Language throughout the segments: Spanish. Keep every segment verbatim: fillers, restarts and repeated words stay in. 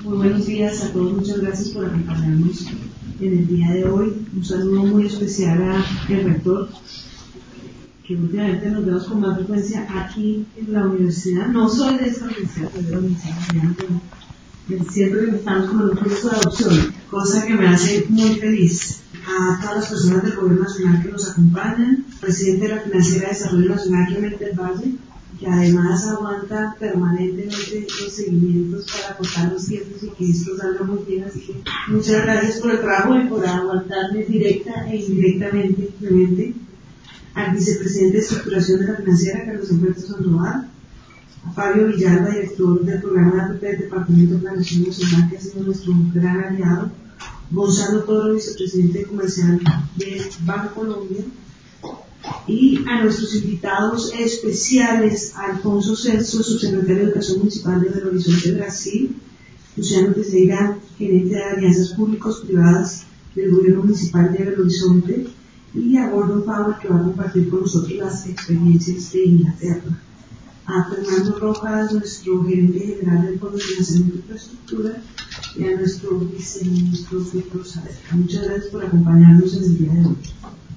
Muy buenos días a todos, muchas gracias por acompañarnos en el día de hoy. Un saludo muy especial al rector, que últimamente nos vemos con más frecuencia aquí en la universidad. No soy de esta universidad, soy de la Universidad de siempre que estamos como en un proceso de adopción, cosa que me hace muy feliz. A todas las personas del Gobierno Nacional que nos acompañan, presidente de la Financiera de Desarrollo Nacional, Clemente del Valle, que además aguanta permanentemente los seguimientos para acotar los tiempos y que esto salga muy bien. Así que muchas gracias por el trabajo y por aguantarme directa e indirectamente, Clemente. Al vicepresidente de Estructuración de la Financiera, Carlos Alberto Sandoval, a Fabio Villalba, director del programa de A P P del Departamento de Planeación Nacional, que ha sido nuestro gran aliado, Gonzalo Toro, vicepresidente comercial de Banco Colombia, y a nuestros invitados especiales, a Alfonso Celso, subsecretario de Educación Municipal de Belo Horizonte, Brasil, Luciano Teixeira, gerente de Alianzas Públicos-Privadas del Gobierno Municipal de Belo Horizonte, y a Gordon Powell, que va a compartir con nosotros las experiencias de Inglaterra. A Fernando Rojas, nuestro gerente general del Fondo de Financiamiento e Infraestructura, y a nuestro viceministro Víctor Saavedra. Muchas gracias por acompañarnos en el día de hoy.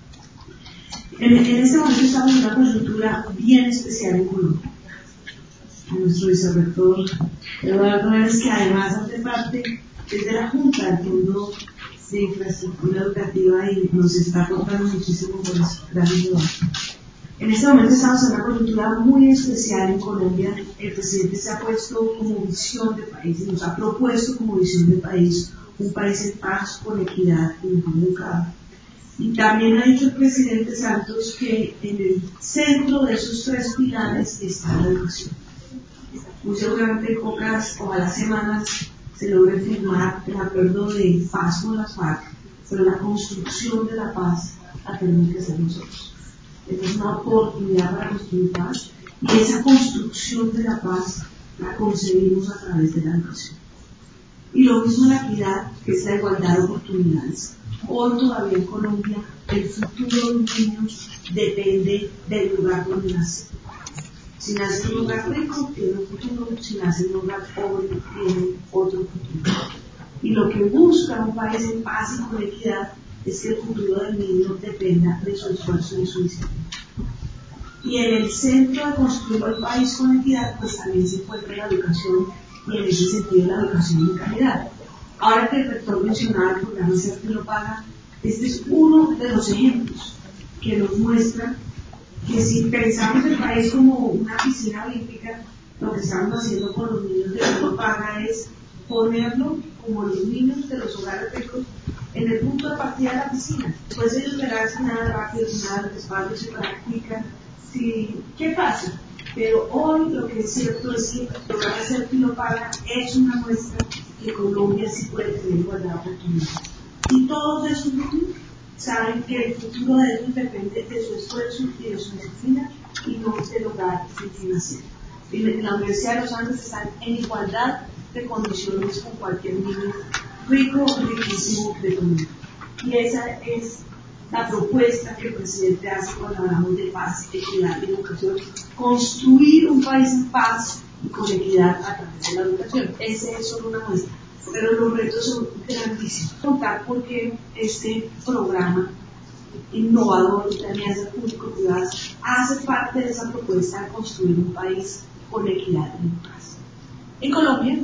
En, en este momento estamos en una coyuntura bien especial en Colombia. A nuestro vicerrector Eduardo Vélez, que además hace parte desde la Junta del Fondo de Infraestructura Educativa y nos está aportando muchísimo por eso. Gracias, Eduardo. En este momento estamos en una coyuntura muy especial en Colombia. El presidente se ha puesto como visión de país y nos ha propuesto como visión de país un país en paz, con equidad y mejor educado. Y también ha dicho el presidente Santos que en el centro de esos tres pilares está la educación. Muy seguramente en pocas, ojalá semanas, se logre firmar el acuerdo de paz con las FARC, pero la construcción de la paz la tenemos que hacer nosotros. Esta es una oportunidad para construir paz, y esa construcción de la paz la concebimos a través de la educación. Y lo mismo la equidad, que es la igualdad de oportunidades. Hoy todavía en Colombia el futuro de un niño depende del lugar donde nace. Si nace en un lugar rico, tiene un futuro; si nace en un lugar pobre, tiene otro futuro. Y lo que busca un país en paz y con equidad es que el futuro del niño dependa de su esfuerzo y de su disciplina. Y en el centro de construir el país con equidad, pues también se encuentra la educación, y en ese sentido la educación de calidad. Ahora que el rector mencionaba el programa Ser que lo paga, este es uno de los ejemplos que nos muestra que si pensamos el país como una piscina olímpica, lo que estamos haciendo con los niños de que lo paga es ponerlo como los niños de los hogares ricos en el punto de partida de la piscina. Después ellos verán si nada rápido, si nada despacio, si practican, si... ¿qué pasa? Pero hoy lo que es cierto es que el programa Ser que lo paga es una muestra que Colombia sí puede tener igualdad de oportunidades. Y todos esos niños saben que el futuro de ellos depende de su esfuerzo y de su disciplina, y no del hogar financiero. En la Universidad de los Andes están en igualdad de condiciones con cualquier niño rico, riquísimo de Colombia. Y esa es la propuesta que el presidente hace cuando hablamos de paz, equidad y educación: construir un país en paz y con equidad a través de la educación. Ese es solo una muestra, pero los retos son grandísimos. Contar porque este programa innovador de alianzas público-privadas hace parte de esa propuesta de construir un país con equidad y paz. En Colombia,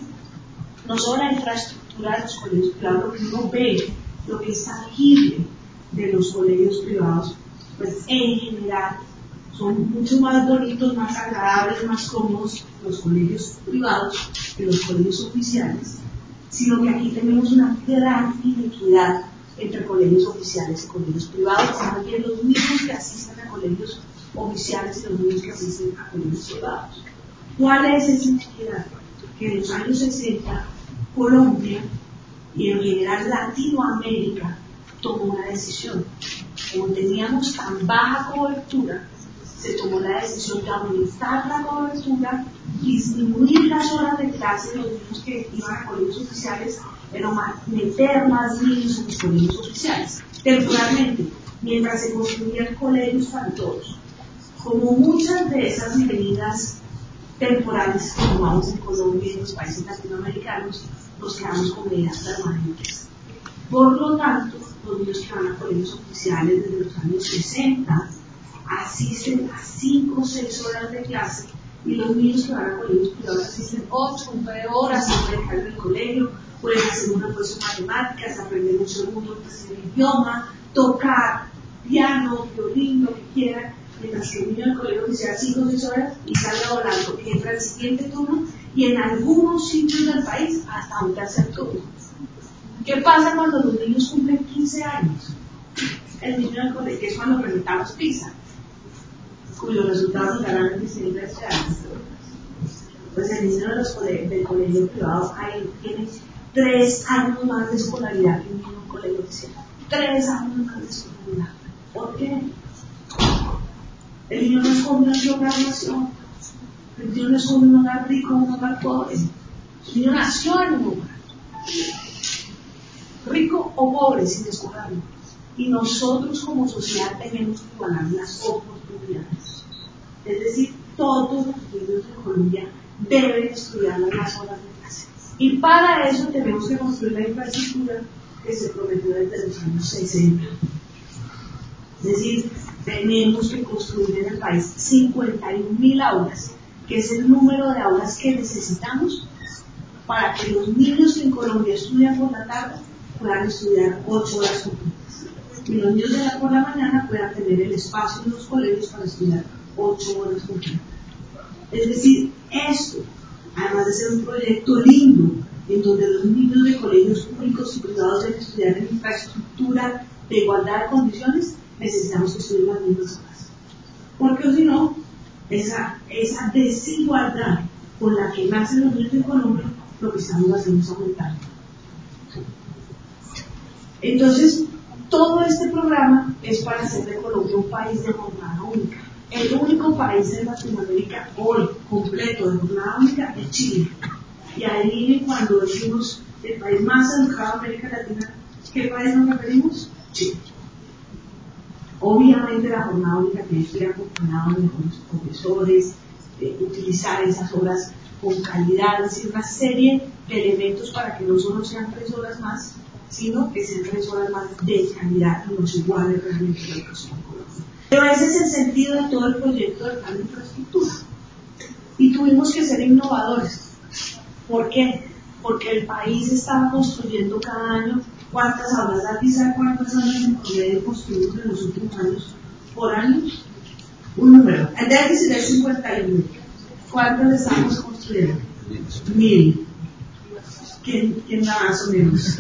no solo la infraestructura de los colegios privados, lo que uno ve, lo que es tangible de los colegios privados, pues en general son mucho más bonitos, más agradables, más cómodos los colegios privados que los colegios oficiales, sino que aquí tenemos una gran inequidad entre colegios oficiales y colegios privados. Más bien los niños que asisten a colegios oficiales y los niños que asisten a colegios privados. ¿Cuál es esa inequidad? Que en los años sesenta Colombia y en general Latinoamérica tomó una decisión. Como teníamos tan baja cobertura, se tomó la decisión de aumentar la cobertura, disminuir las horas de clase de los niños que iban a colegios oficiales, pero meter más niños en los colegios oficiales, temporalmente, mientras se construían colegios para todos. Como muchas de esas medidas temporales que tomamos en Colombia y en los países latinoamericanos, nos quedamos con medidas permanentes. Por lo tanto, los niños que van a colegios oficiales desde los años sesenta asisten a cinco o seis horas de clase, y los niños que van a colegios privados asisten ocho o nueve horas, se pueden dejar en el colegio, pueden hacer un refuerzo de matemáticas, aprender un segundo tercer idioma, tocar piano, violín, lo que quieran, mientras que el niño del colegio oficial cinco o seis horas y sale volando, que entra al siguiente turno, y en algunos sitios del país hasta un tercer turno. ¿Qué pasa cuando los niños cumplen quince años? El niño del colegio, que es cuando presentamos PISA, cuyos resultados darán en diciembre de este año. Pues el niño de los cole del colegio privado ahí tiene tres años más de escolaridad que un niño del colegio oficial. Tres años más de escolaridad. ¿Por qué? El niño no escoge una hogar nación. El niño no escoge un hogar rico o un hogar pobre. El niño nació en un hogar. Rico o pobre, sin escogerlo. Y nosotros como sociedad tenemos que igualar las oportunidades. Es decir, todos los niños de Colombia deben estudiar las horas de clase. Y para eso tenemos que construir la infraestructura que se prometió desde los años sesenta. Es decir, tenemos que construir en el país cincuenta y un mil aulas, que es el número de aulas que necesitamos para que los niños que en Colombia estudian por la tarde puedan estudiar ocho horas completas. Y los niños de la por la mañana puedan tener el espacio en los colegios para estudiar ocho horas completas. Es decir, esto, además de ser un proyecto lindo, en donde los niños de colegios públicos y privados deben estudiar en infraestructura de igualdad de condiciones, necesitamos que estudien las mismas horas. Porque si no, esa, esa desigualdad con la que nacen los niños de Colombia, lo que estamos haciendo es aumentar. Entonces, todo este programa es para hacer de Colombia un país de jornada única. El único país en Latinoamérica hoy completo de jornada única es Chile. Y adivinen, cuando decimos el país más educado de América Latina, ¿qué país nos referimos? Chile. Obviamente la jornada única tiene que ir acompañada de mejores profesores, de utilizar esas horas con calidad, es decir, una serie de elementos para que no solo sean tres horas más, sino que sean tres horas más de calidad y nos iguale realmente la educación en Colombia. Pero ese es el sentido de todo el proyecto del plan de infraestructura. Y tuvimos que ser innovadores. ¿Por qué? Porque el país estaba construyendo cada año cuántas aulas. ¿Alguien sabe cuántas aulas en promedio construimos en los últimos años por año? Un número. El déficit es cincuenta y uno. ¿Cuántas estamos construyendo? Mil. ¿Quién, quién da más o menos?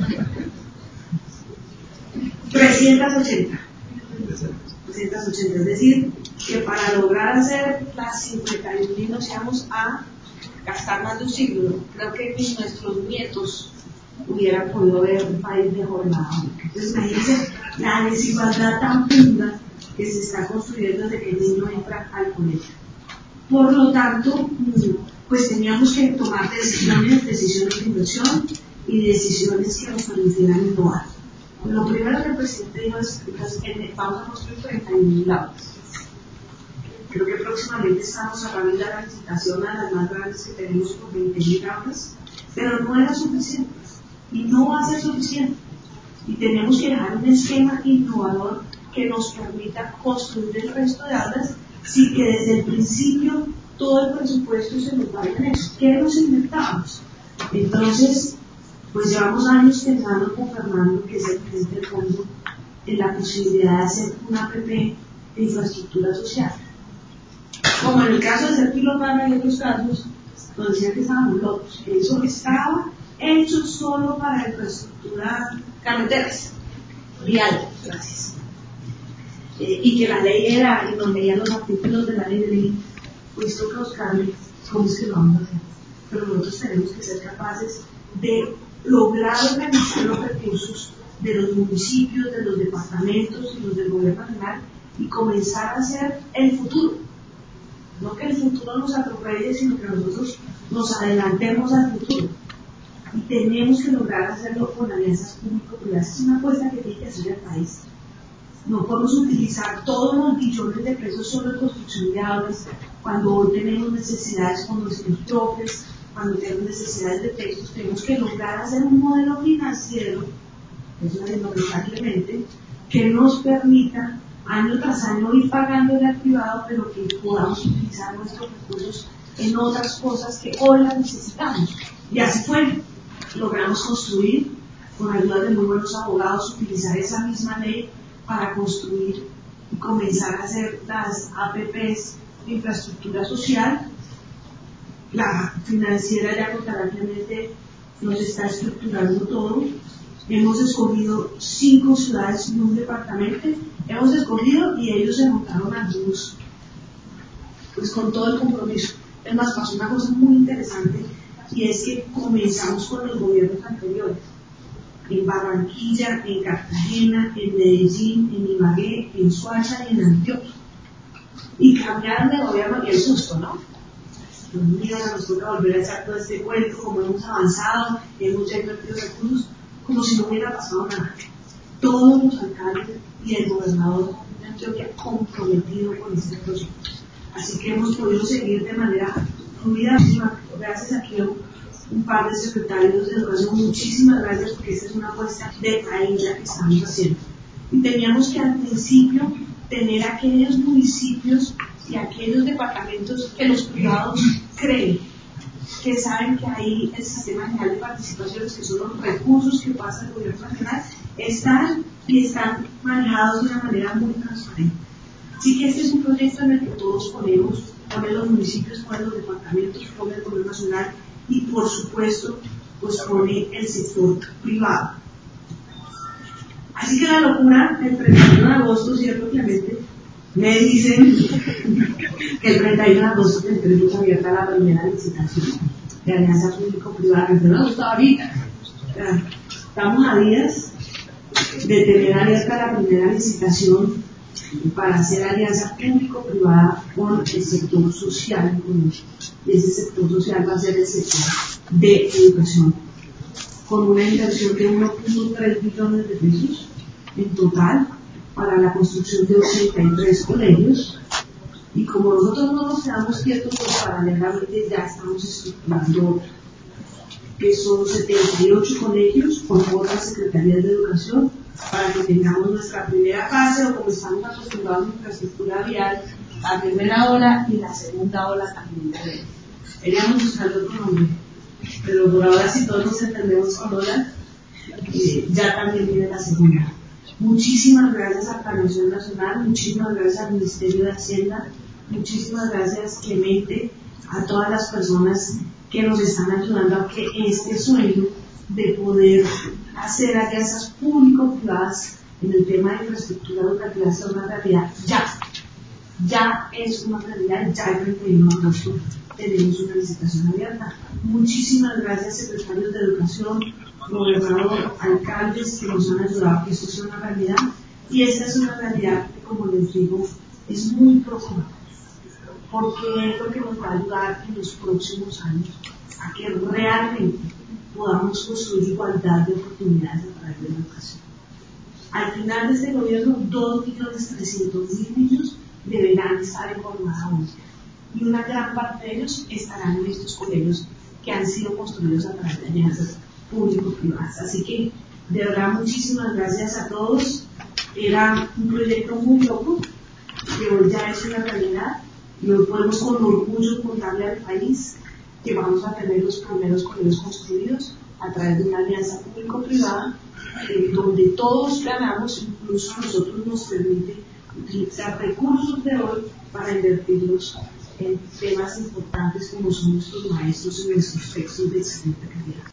trescientos ochenta. trescientos ochenta. Es decir, que para lograr hacer las cincuenta y mil nos íbamos a gastar más de un siglo. Creo que ni nuestros nietos hubieran podido ver un país de jornada única. Entonces, imagínense la desigualdad tan funda que se está construyendo desde que el niño entra al colegio. Por lo tanto, pues teníamos que tomar decisiones, decisiones de inversión y decisiones que nos permitieran innovar. Lo primero que el presidente dijo es que vamos a construir treinta y un mil aulas. Creo que próximamente estamos cerrando ya la licitación a las más grandes que tenemos con veinte mil aulas, pero no era suficiente y no va a ser suficiente. Y tenemos que dejar un esquema innovador que nos permita construir el resto de aulas sin que desde el principio todo el presupuesto se nos vaya en eso. ¿Qué nos inventamos? Entonces, pues llevamos años pensando con Fernando, que es el presidente del fondo, en la posibilidad de hacer una app de infraestructura social. Como en el caso de Sergio Lopana y otros casos, nos decían que estábamos locos, que eso estaba hecho solo para infraestructura carreteras, vial, gracias. Eh, y que la ley era, y nos leían los artículos de la ley de ley, pues toca buscarle cómo es que lo vamos a hacer. Pero nosotros tenemos que ser capaces de lograr organizar los recursos de los municipios, de los departamentos y los del gobierno nacional y comenzar a hacer el futuro. No que el futuro nos atropelle, sino que nosotros nos adelantemos al futuro. Y tenemos que lograr hacerlo con alianzas público-privadas. Es una apuesta que tiene que hacer el país. No podemos utilizar todos los billones de pesos solo en construcción de aulas, cuando hoy tenemos necesidades con nuestros profes, cuando tenemos necesidades de textos, tenemos que lograr hacer un modelo financiero, eso es lamentablemente, que nos permita año tras año ir pagándole al privado, pero que podamos utilizar nuestros recursos en otras cosas que hoy las necesitamos. Y así fue. Logramos construir, con ayuda de muy buenos abogados, utilizar esa misma ley para construir y comenzar a hacer las A P Pes de infraestructura social. La financiera ya contablemente nos está estructurando todo. Hemos escogido cinco ciudades y un departamento. Hemos escogido y ellos se montaron a luz, pues con todo el compromiso. Es más, pasó una cosa muy interesante y es que comenzamos con los gobiernos anteriores. En Barranquilla, en Cartagena, en Medellín, en Ibagué, en Soacha y en Antioquia. Y cambiaron de gobierno y el susto, ¿no? Dios mío, nos toca volver a echar todo este cuento, como hemos avanzado, hemos ya invertido recursos, como si no hubiera pasado nada. Todos los alcaldes y el gobernador de Antioquia comprometido con este proyecto. Así que hemos podido seguir de manera fluida. Gracias a que un par de secretarios de educación, muchísimas gracias, porque esta es una apuesta de país la que estamos haciendo. Y teníamos que al principio tener aquellos municipios y aquellos departamentos que los privados creen, que saben que ahí el sistema general de participaciones, que son los recursos que pasa el gobierno nacional, están y están manejados de una manera muy transparente. Así que este es un proyecto en el que todos ponemos, ponen los municipios, ponen los departamentos, pone el gobierno nacional y por supuesto pues pone el sector privado. Así que la locura, el treinta y uno de agosto, cierto, Clemente, me dicen que el treinta y uno de agosto tendremos abierta la primera licitación de alianza público-privada, que no gusta ahorita. Estamos a días de tener abierta la primera licitación para hacer alianza público-privada con el sector social. Y ese sector social va a ser el sector de educación, con una inversión de uno punto tres billones de pesos en total para la construcción de ochenta y tres colegios. Y como nosotros no nos quedamos quietos, pues paralelamente ya estamos estructurando que son setenta y ocho colegios con otras secretarías de educación, para que tengamos nuestra primera fase, o como estamos acostumbrados en infraestructura vial, la primera ola y la segunda ola también de ley. Queríamos buscar otro nombre, pero por ahora, si todos nos entendemos con ola, eh, ya también viene la segunda. Muchísimas gracias a Planeación Nacional, muchísimas gracias al Ministerio de Hacienda, muchísimas gracias, Clemente, a todas las personas que nos están ayudando a que este sueño de poder hacer alianzas público-privadas en el tema de infraestructura educativa sea una realidad ya. Ya es una realidad, ya el treinta y uno de agosto tenemos una licitación abierta. Muchísimas gracias, secretarios de Educación, gobernador, alcaldes que nos han ayudado a que esto sea una realidad. Y esta es una realidad que, como les digo, es muy profunda, porque es lo que nos va a ayudar en los próximos años a que realmente podamos construir igualdad de oportunidades a través de la educación. Al final de este gobierno, dos millones trescientos mil niños deberán estar en jornada única, y una gran parte de ellos estarán en estos colegios que han sido construidos a través de alianzas público-privadas. Así que, de verdad, muchísimas gracias a todos. Era un proyecto muy loco, que hoy ya es una realidad, y hoy podemos con orgullo contarle al país que vamos a tener los primeros colegios construidos a través de una alianza público-privada, eh, donde todos ganamos, incluso a nosotros nos permite utilizar recursos de hoy para invertirlos en temas importantes como son nuestros maestros y nuestros textos de excelente calidad.